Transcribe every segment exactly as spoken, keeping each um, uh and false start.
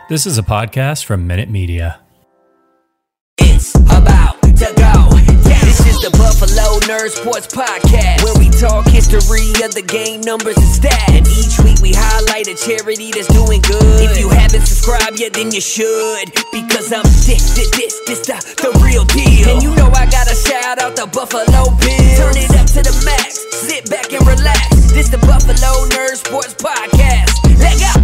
This is a podcast from Minute Media. It's about to go down. This is the Buffalo Nerd Sports Podcast, where we talk history of the game, numbers, and stats. And each week we highlight a charity that's doing good. If you haven't subscribed yet, then you should, because I'm this, this, this, this the, the real deal. And you know I gotta shout out the Buffalo Bills. Turn it up to the max, sit back and relax. This the Buffalo Nerd Sports Podcast. Let go.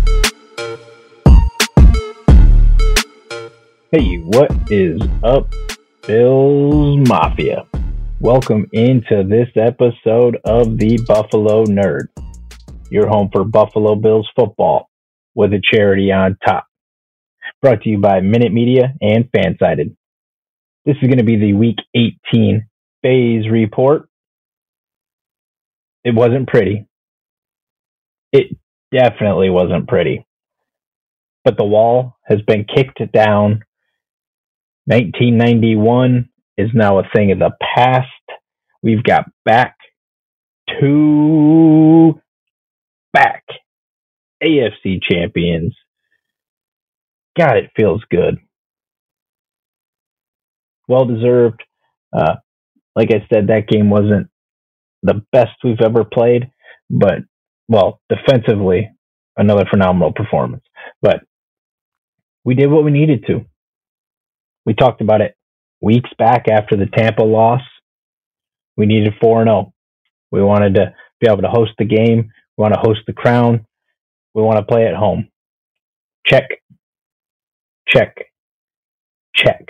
Hey, what is up, Bills Mafia? Welcome into this episode of the Buffalo Nerd, your home for Buffalo Bills football with a charity on top. Brought to you by Minute Media and Fansided. This is going to be the Week eighteen phase report. It wasn't pretty. It definitely wasn't pretty. But the wall has been kicked down. nineteen ninety-one is now a thing of the past. We've got back to back A F C champions. God, it feels good. Well deserved. Uh, like I said, that game wasn't the best we've ever played, but, well, defensively, another phenomenal performance. But we did what we needed to. We talked about it weeks back after the Tampa loss. We needed four and oh. We wanted to be able to host the game. We want to host the Crown. We want to play at home. Check. Check. Check.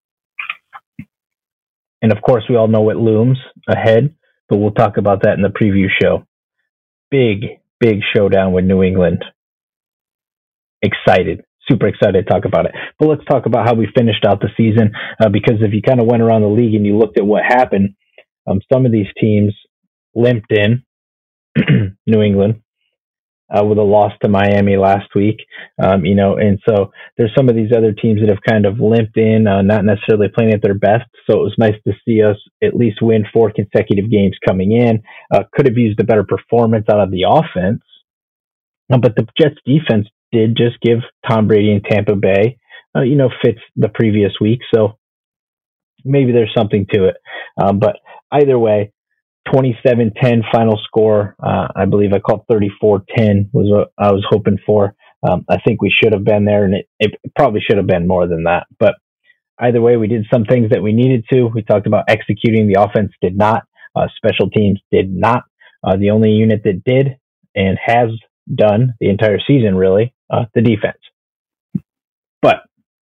And of course, we all know what looms ahead, but we'll talk about that in the preview show. Big, big showdown with New England. Excited. Super excited to talk about it. But let's talk about how we finished out the season, uh, because if you kind of went around the league and you looked at what happened, um, some of these teams limped in. New England uh, with a loss to Miami last week, um, you know, and so there's some of these other teams that have kind of limped in, uh, not necessarily playing at their best. So it was nice to see us at least win four consecutive games coming in. Uh, could have used a better performance out of the offense, uh, but the Jets defense did just give Tom Brady and Tampa Bay, uh, you know, fits the previous week. So maybe there's something to it. Um, but either way, twenty-seven ten final score. Uh, I believe I called thirty-four ten was what I was hoping for. Um, I think we should have been there, and it, it probably should have been more than that. But either way, we did some things that we needed to. We talked about executing. The offense did not. Uh, special teams did not. Uh, the only unit that did and has done the entire season, really, uh, the defense. But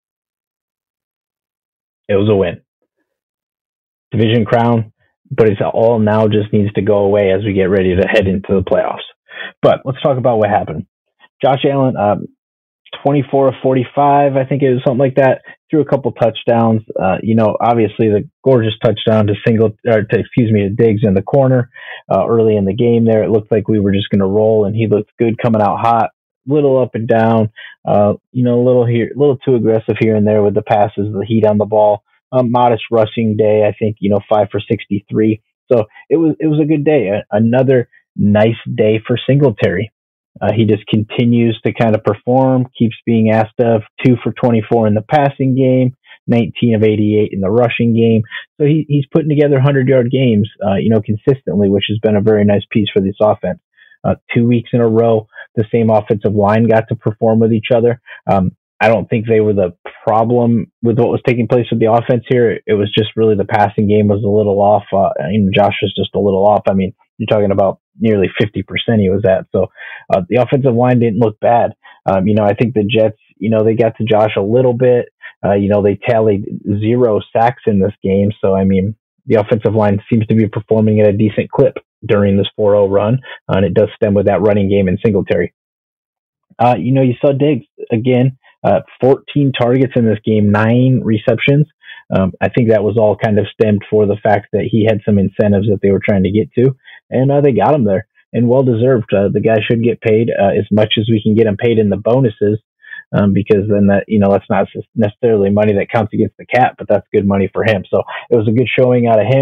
it was a win. Division crown, but it's all now just needs to go away as we get ready to head into the playoffs. But let's talk about what happened. Josh Allen, um, twenty-four of forty-five, I think it was something like that, threw a couple touchdowns. Uh, you know, obviously the gorgeous touchdown to single, or to, excuse me, to Diggs in the corner uh, early in the game there. It looked like we were just going to roll, and he looked good coming out hot, little up and down, uh, you know, a little here, a little too aggressive here and there with the passes, the heat on the ball. Um, modest rushing day, I think, you know, five for sixty-three. So it was it was a good day. A, another nice day for Singletary. Uh, he just continues to kind of perform, keeps being asked of. Two for twenty-four in the passing game, nineteen of eighty-eight in the rushing game. So he, he's putting together hundred-yard games, uh, you know, consistently, which has been a very nice piece for this offense. Uh, two weeks in a row, the same offensive line got to perform with each other. Um, I don't think they were the problem with what was taking place with the offense here. It was just really the passing game was a little off. Uh, you know, Josh was just a little off. I mean, you're talking about nearly fifty percent he was at. So uh, the offensive line didn't look bad. Um, you know, I think the Jets, you know, they got to Josh a little bit. Uh, you know, they tallied zero sacks in this game. So, I mean, the offensive line seems to be performing at a decent clip during this four oh run. Uh, and it does stem with that running game in Singletary. Uh, you know, you saw Diggs again. Uh, fourteen targets in this game, nine receptions. Um, I think that was all kind of stemmed for the fact that he had some incentives that they were trying to get to, and uh, they got him there, and well deserved. Uh, the guy should get paid uh, as much as we can get him paid in the bonuses, um, because then that, you know, that's not necessarily money that counts against the cap, but that's good money for him. So it was a good showing out of him.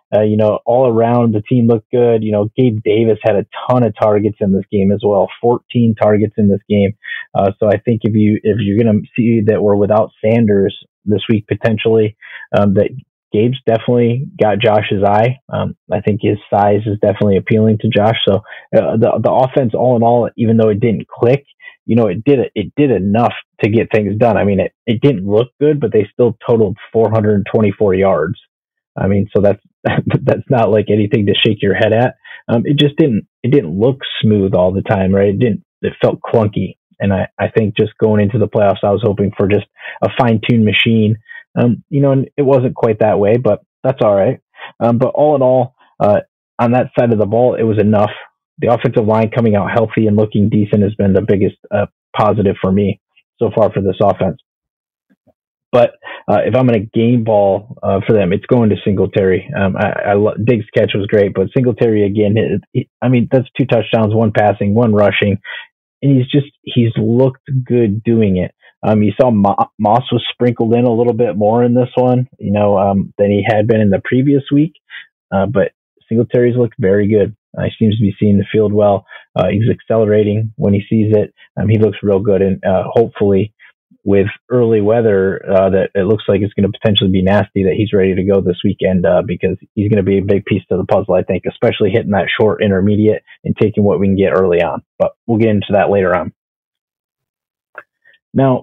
Uh, you know, all around the team looked good. You know, Gabe Davis had a ton of targets in this game as well, fourteen targets in this game. Uh, so I think if you if you're going to see that we're without Sanders this week potentially, um, that Gabe's definitely got Josh's eye. Um, I think his size is definitely appealing to Josh. So uh, the the offense, all in all, even though it didn't click, you know, it did it did enough to get things done. I mean, it, it didn't look good, but they still totaled four hundred twenty-four yards. I mean, so that's that's not like anything to shake your head at. Um, it just didn't it didn't look smooth all the time, right? It didn't. It felt clunky, and I, I think just going into the playoffs, I was hoping for just a fine tuned machine. Um, you know, and it wasn't quite that way, but that's all right. Um, but all in all, uh, on that side of the ball, it was enough. The offensive line coming out healthy and looking decent has been the biggest uh, positive for me so far for this offense. But uh, if I'm going to game ball uh, for them, it's going to Singletary. Um, I, I lo- Diggs' catch was great, but Singletary again, it, it, I mean, that's two touchdowns, one passing, one rushing, and he's just he's looked good doing it. Um, you saw Mo- Moss was sprinkled in a little bit more in this one, you know, um, than he had been in the previous week. Uh, but Singletary's looked very good. Uh, he seems to be seeing the field well. Uh, he's accelerating when he sees it. Um, he looks real good, and uh, hopefully, with early weather, uh, that it looks like it's going to potentially be nasty, that he's ready to go this weekend uh, because he's going to be a big piece to the puzzle, I think, especially hitting that short intermediate and taking what we can get early on. But we'll get into that later on. Now,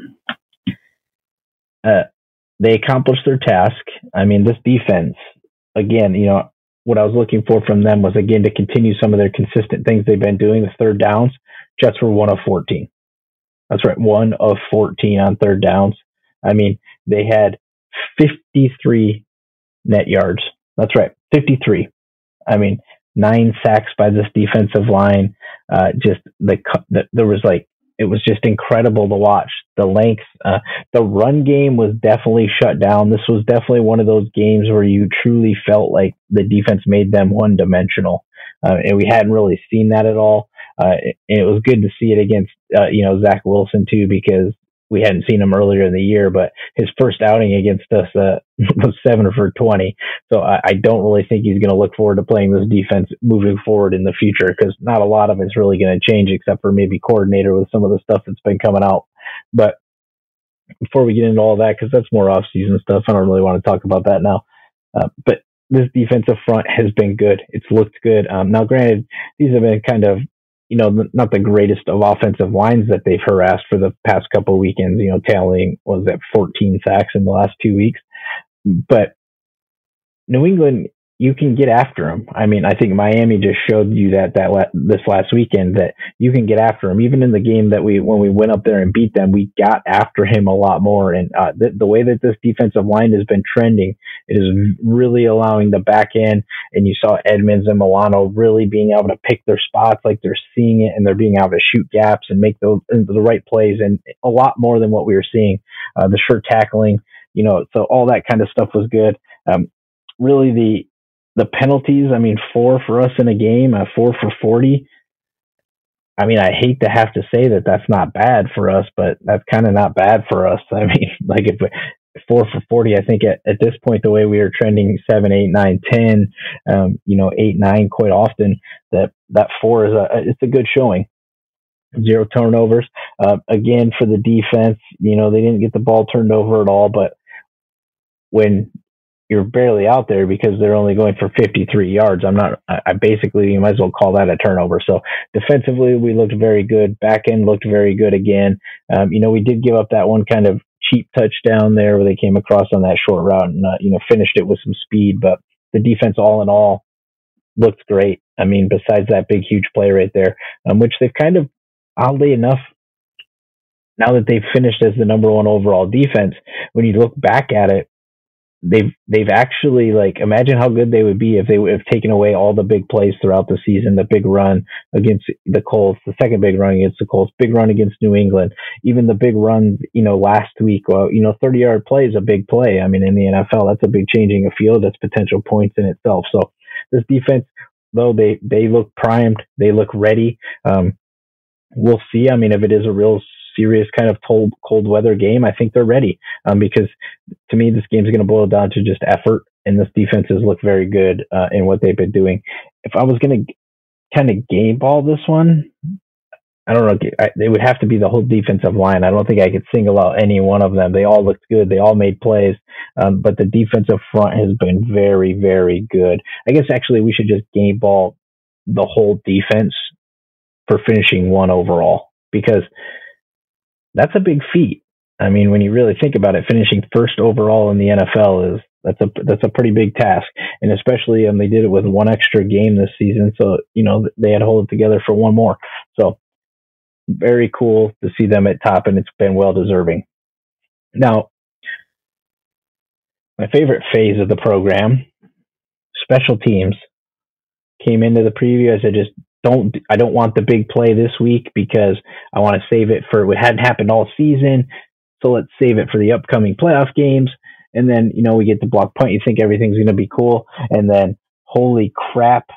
uh, they accomplished their task. I mean, this defense, again, you know, what I was looking for from them was, again, to continue some of their consistent things they've been doing, the third downs. Jets were one of fourteen. That's right, one of fourteen on third downs. I mean, they had fifty-three net yards. That's right, fifty-three. I mean, nine sacks by this defensive line. Uh, just the, the there was like, it was just incredible to watch. The length, uh, the run game was definitely shut down. This was definitely one of those games where you truly felt like the defense made them one dimensional. Uh, and we hadn't really seen that at all. Uh, and it was good to see it against, uh, you know, Zach Wilson too, because we hadn't seen him earlier in the year, but his first outing against us uh, was seven for twenty. So I, I don't really think he's going to look forward to playing this defense moving forward in the future, because not a lot of it's really going to change except for maybe coordinator with some of the stuff that's been coming out. But before we get into all that, because that's more off-season stuff, I don't really want to talk about that now. Uh, but this defensive front has been good. It's looked good. Um, now, granted, these have been kind of, you know, not the greatest of offensive lines that they've harassed for the past couple of weekends, you know, tallying, was that fourteen sacks in the last two weeks. But New England, you can get after them. I mean, I think Miami just showed you that, that la- this last weekend, that you can get after them. Even in the game that we, when we went up there and beat them, we got after him a lot more. And uh, the, the way that this defensive line has been trending, it is really allowing the back end. And you saw Edmonds and Milano really being able to pick their spots, like they're seeing it, and they're being able to shoot gaps and make those the right plays, and a lot more than what we were seeing. Uh, the sure tackling, you know, so all that kind of stuff was good. Um, really, the The penalties, I mean, four for us in a game, uh, four for forty. I mean, I hate to have to say that that's not bad for us, but that's kind of not bad for us. I mean, like if, if four for forty, I think at, at this point, the way we are trending seven, eight, nine, ten, um, you know, eight, nine, quite often, that, that four is a, it's a good showing. Zero turnovers. Uh, again, for the defense, you know, they didn't get the ball turned over at all, but when you're barely out there because they're only going for fifty-three yards. I'm not, I basically, you might as well call that a turnover. So defensively, we looked very good. Back end looked very good again. Um, you know, we did give up that one kind of cheap touchdown there where they came across on that short route and, uh, you know, finished it with some speed, but the defense all in all looked great. I mean, besides that big, huge play right there, um, which they've kind of, oddly enough, now that they've finished as the number one overall defense, when you look back at it, they've they've actually, like, imagine how good they would be if they would have taken away all the big plays throughout the season, the big run against the Colts, the second big run against the Colts, big run against New England, even the big runs, you know, last week. Well, you know, thirty-yard play is a big play. I mean, in the N F L, that's a big changing of field. That's potential points in itself. So this defense, though, they, they look primed. They look ready. Um, we'll see. I mean, if it is a real serious kind of cold, cold weather game, I think they're ready, um, because to me, this game is going to boil down to just effort and this defense has looked very good uh, in what they've been doing. If I was going to kind of game ball this one, I don't know. I, it would have to be the whole defensive line. I don't think I could single out any one of them. They all looked good. They all made plays. Um, but the defensive front has been very, very good. I guess actually we should just game ball the whole defense for finishing one overall, because that's a big feat. I mean, when you really think about it, finishing first overall in the N F L is that's a that's a pretty big task, and especially um, they did it with one extra game this season, so you know they had to hold it together for one more. So very cool to see them at top, and it's been well deserving. Now, my favorite phase of the program, special teams, came into the preview. I said, just don't, I don't want the big play this week because I want to save it for, it hadn't happened all season. So let's save it for the upcoming playoff games. And then, you know, we get the block punt. You think everything's going to be cool. And then, holy crap,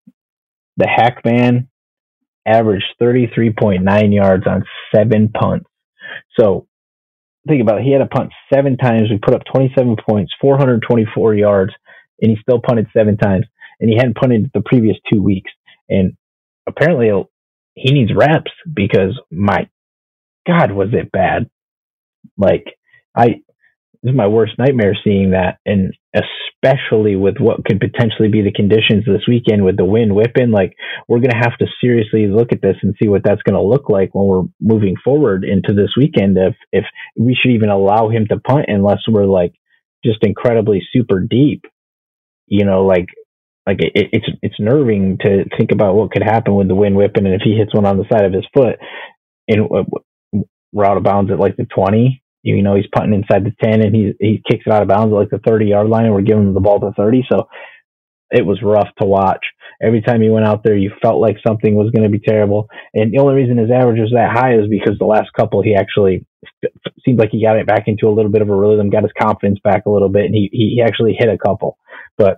the hack man averaged thirty-three point nine yards on seven punts. So think about it. He had to punt seven times. We put up twenty-seven points, four hundred twenty-four yards, and he still punted seven times. And he hadn't punted the previous two weeks. And apparently he needs reps because, my God, was it bad. Like, I, this is my worst nightmare seeing that. And especially with what could potentially be the conditions this weekend with the wind whipping, like, we're going to have to seriously look at this and see what that's going to look like when we're moving forward into this weekend. If, if we should even allow him to punt unless we're like just incredibly super deep, you know, like, Like it, it's it's nerving to think about what could happen with the wind whipping, and if he hits one on the side of his foot and we're out of bounds at like the twenty, you know, he's punting inside the ten, and he he kicks it out of bounds at like the thirty yard line, and we're giving him the ball to thirty. So it was rough to watch. Every time he went out there, you felt like something was going to be terrible. And the only reason his average was that high is because the last couple he actually seemed like he got it back into a little bit of a rhythm, got his confidence back a little bit, and he he actually hit a couple, but.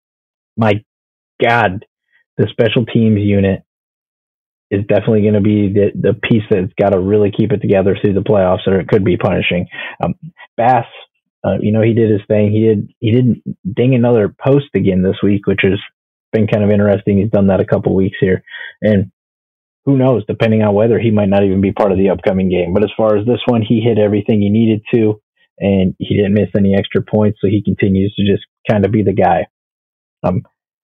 My God, the special teams unit is definitely going to be the, the piece that's got to really keep it together through the playoffs, or it could be punishing. Um, Bass, uh, you know, he did his thing. He did. He didn't ding another post again this week, which has been kind of interesting. He's done that a couple weeks here, and who knows? Depending on weather, he might not even be part of the upcoming game. But as far as this one, he hit everything he needed to, and he didn't miss any extra points. So he continues to just kind of be the guy. Um,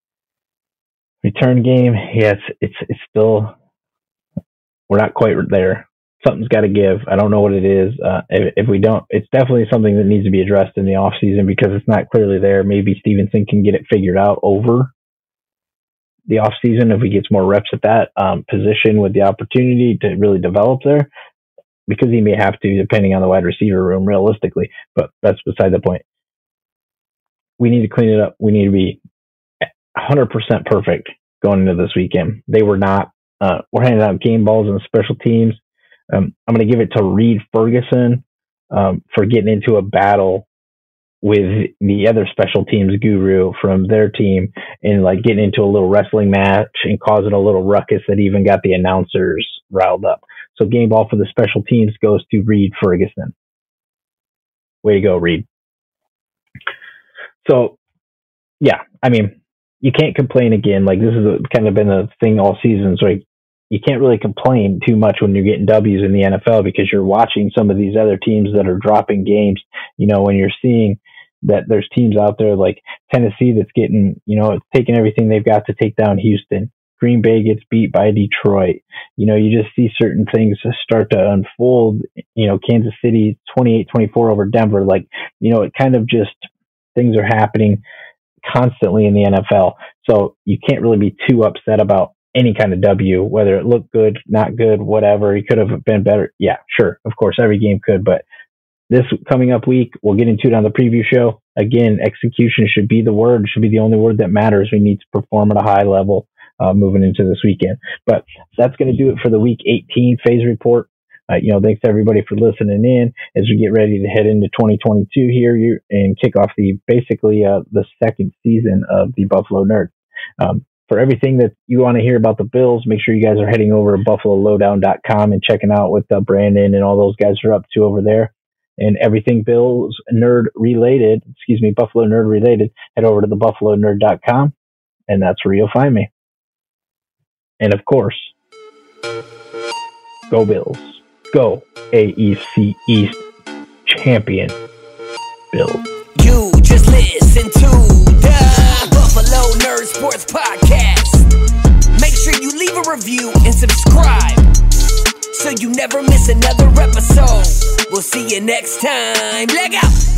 return game, yes, it's it's still, we're not quite there. Something's got to give. I don't know what it is. Uh, if, if we don't, it's definitely something that needs to be addressed in the off season because it's not clearly there. Maybe Stevenson can get it figured out over the off season if he gets more reps at that um, position with the opportunity to really develop there, because he may have to, depending on the wide receiver room, realistically. But that's beside the point. We need to clean it up. We need to be one hundred percent perfect going into this weekend. They were not. Uh, we're handing out game balls and special teams. Um, I'm going to give it to Reed Ferguson um, for getting into a battle with the other special teams guru from their team and like getting into a little wrestling match and causing a little ruckus that even got the announcers riled up. So game ball for the special teams goes to Reed Ferguson. Way to go, Reed. So, yeah, I mean, you can't complain again. Like, this has kind of been a thing all season. So like, you can't really complain too much when you're getting W's in the N F L because you're watching some of these other teams that are dropping games. You know, when you're seeing that there's teams out there like Tennessee that's getting, you know, it's taking everything they've got to take down Houston. Green Bay gets beat by Detroit. You know, you just see certain things start to unfold. You know, Kansas City twenty-eight twenty-four over Denver. Like, you know, it kind of just, things are happening constantly in the N F L. So you can't really be too upset about any kind of W, whether it looked good, not good, whatever. He could have been better. Yeah, sure. Of course, every game could, but this coming up week, we'll get into it on the preview show. Again, execution should be the word, should be the only word that matters. We need to perform at a high level uh, moving into this weekend. But that's going to do it for the week eighteen phase report. Uh, you know, thanks to everybody for listening in as we get ready to head into twenty twenty-two here and kick off the basically uh, the second season of the Buffalo Nerds. Um, for everything that you want to hear about the Bills, make sure you guys are heading over to buffalo lowdown dot com and checking out what uh, Brandon and all those guys are up to over there. and everything Bills nerd related, excuse me, Buffalo nerd related, head over to the buffalo nerd dot com, and that's where you'll find me. And of course, go Bills. Go A E C East champion Bills. You just listen to the Buffalo Nerd Sports Podcast. Make sure you leave a review and subscribe so you never miss another episode. We'll see you next time. Leg out!